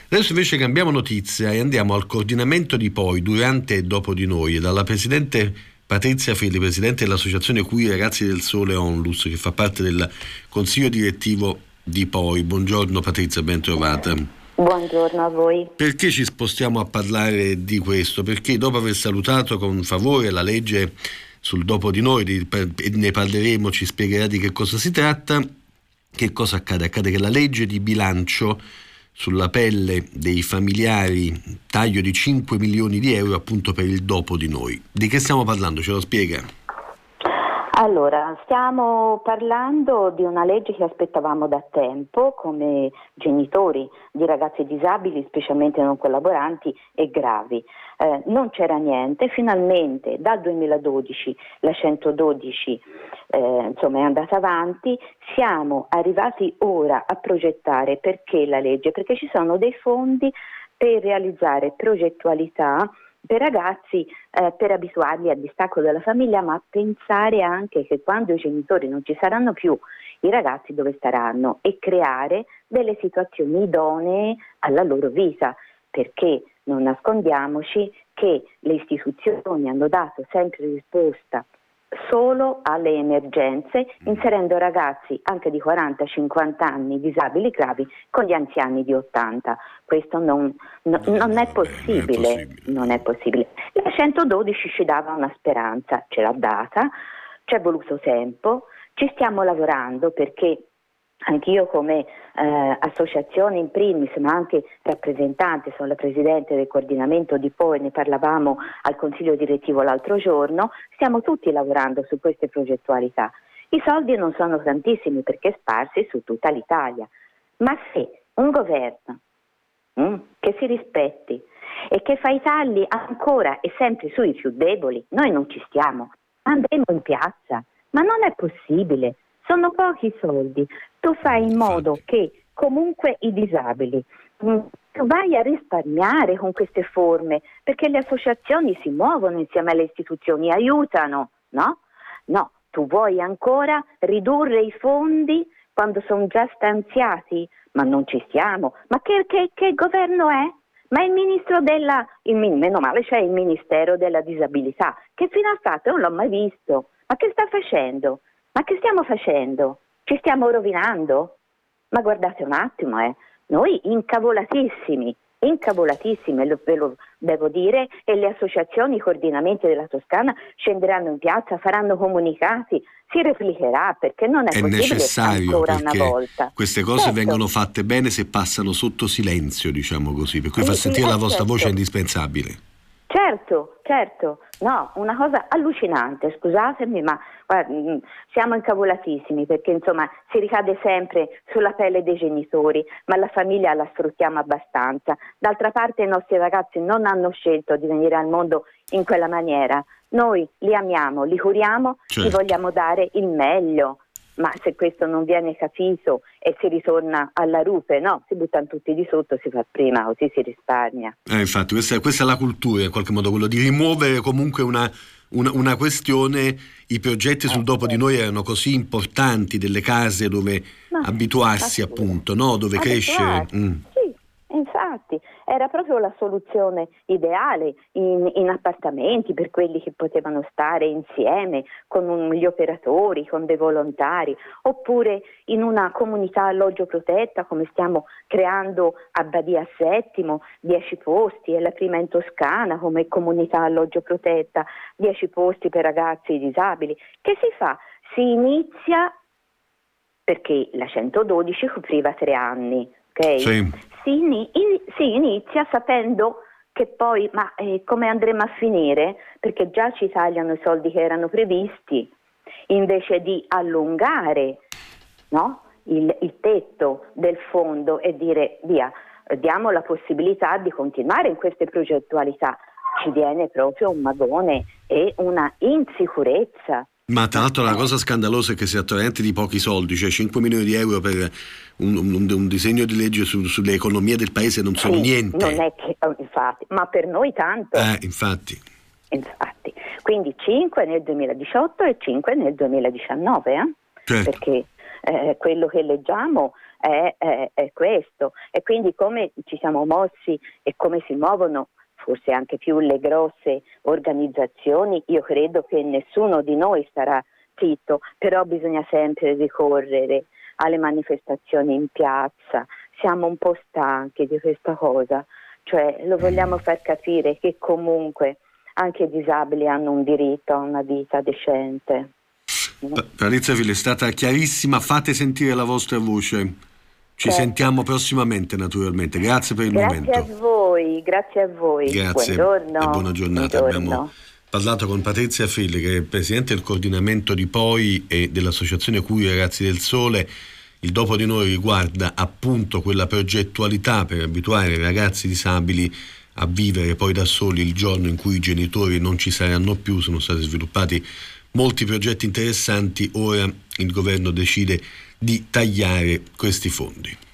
Adesso invece cambiamo notizia e andiamo al coordinamento di poi, durante e dopo di noi, e dalla presidente Patrizia Fili, presidente dell'associazione Qui Ragazzi del Sole Onlus, che fa parte del consiglio direttivo di poi. Buongiorno Patrizia, ben trovata. Buongiorno a voi. Perché ci spostiamo a parlare di questo? Perché dopo aver salutato con favore la legge sul dopo di noi, ne parleremo, ci spiegherà di che cosa si tratta, che cosa accade? Accade che la legge di bilancio sulla pelle dei familiari, taglio di 5 milioni di euro appunto per il dopo di noi. Di che stiamo parlando? Ce lo spiega? Allora, stiamo parlando di una legge che aspettavamo da tempo come genitori di ragazzi disabili, specialmente non collaboranti e gravi. Non c'era niente, finalmente dal 2012 la 112 è andata avanti, siamo arrivati ora a progettare. Perché la legge? Perché ci sono dei fondi per realizzare progettualità per ragazzi, per abituarli al distacco dalla famiglia, ma pensare anche che quando i genitori non ci saranno più, i ragazzi dove staranno, e creare delle situazioni idonee alla loro vita, perché non nascondiamoci che le istituzioni hanno dato sempre risposta solo alle emergenze, inserendo ragazzi anche di 40-50 anni disabili gravi con gli anziani di 80. Questo non è possibile. Non è possibile. La 112 ci dava una speranza, ce l'ha data, ci è voluto tempo, ci stiamo lavorando perché anch'io come associazione in primis, ma anche rappresentante, sono la presidente del coordinamento di poi, ne parlavamo al consiglio direttivo l'altro giorno, stiamo tutti lavorando su queste progettualità. I soldi non sono tantissimi perché sparsi su tutta l'Italia, ma se un governo che si rispetti e che fa i tagli ancora e sempre sui più deboli, noi non ci stiamo, andremo in piazza, ma non è possibile. Sono pochi soldi, tu fai in modo che comunque i disabili vai a risparmiare con queste forme, perché le associazioni si muovono insieme alle istituzioni, aiutano, no? No, tu vuoi ancora ridurre i fondi quando sono già stanziati? Ma non ci stiamo. Ma che governo è? Ma il ministro meno male c'è il Ministero della Disabilità, che fino a stato non l'ho mai visto. Ma che sta facendo? Ma che stiamo facendo? Ci stiamo rovinando? Ma guardate un attimo, noi incavolatissimi, ve lo devo dire, e le associazioni, i coordinamenti della Toscana scenderanno in piazza, faranno comunicati, si replicherà, perché non è possibile necessario, ancora una volta. Queste cose vengono fatte bene se passano sotto silenzio, diciamo così, per cui far sentire la vostra voce è indispensabile. Certo, no, una cosa allucinante, scusatemi, ma guarda, siamo incavolatissimi perché insomma si ricade sempre sulla pelle dei genitori, ma la famiglia la sfruttiamo abbastanza. D'altra parte i nostri ragazzi non hanno scelto di venire al mondo in quella maniera, noi li amiamo, li curiamo, certo. Gli vogliamo dare il meglio. Ma se questo non viene capito e si ritorna alla rupe, no, si buttano tutti di sotto, si fa prima, così si risparmia. Infatti questa è la cultura, in qualche modo, quello di rimuovere comunque una questione. I progetti sul dopo di noi erano così importanti, delle case dove abituarsi appunto, no? Dove crescere. Sì, infatti era proprio la soluzione ideale in appartamenti per quelli che potevano stare insieme con gli operatori, con dei volontari, oppure in una comunità alloggio protetta come stiamo creando a Badia Settimo, 10 posti, è la prima in Toscana come comunità alloggio protetta, 10 posti per ragazzi disabili. Che si fa? Si inizia, perché la 112 copriva 3 anni, ok? Sì. Si inizia sapendo che poi, come andremo a finire? Perché già ci tagliano i soldi che erano previsti, invece di allungare, no? il tetto del fondo e dire via, diamo la possibilità di continuare in queste progettualità. Ci viene proprio un magone e una insicurezza. Ma tra l'altro la cosa scandalosa è che si è attraenti di pochi soldi, cioè 5 milioni di euro per un disegno di legge sulle economie del paese non sono niente. Non è che, infatti, ma per noi tanto. Infatti. Quindi 5 nel 2018 e 5 nel 2019, Certo. Perché quello che leggiamo è questo. E quindi come ci siamo mossi e come si muovono forse anche più le grosse organizzazioni, io credo che nessuno di noi starà zitto, però bisogna sempre ricorrere alle manifestazioni in piazza. Siamo un po' stanchi di questa cosa, cioè lo vogliamo far capire che comunque anche i disabili hanno un diritto a una vita decente. Patrizia Fili, è stata chiarissima, fate sentire la vostra voce. Ci sentiamo prossimamente, naturalmente. Grazie per il momento. Grazie a voi. Grazie Buongiorno. e buona giornata. Buongiorno. Abbiamo parlato con Patrizia Fili, che è presidente del coordinamento di POI e dell'associazione Cui Ragazzi del Sole. Il Dopo di Noi riguarda appunto quella progettualità per abituare i ragazzi disabili a vivere poi da soli il giorno in cui i genitori non ci saranno più. Sono stati sviluppati molti progetti interessanti, ora il governo decide di tagliare questi fondi.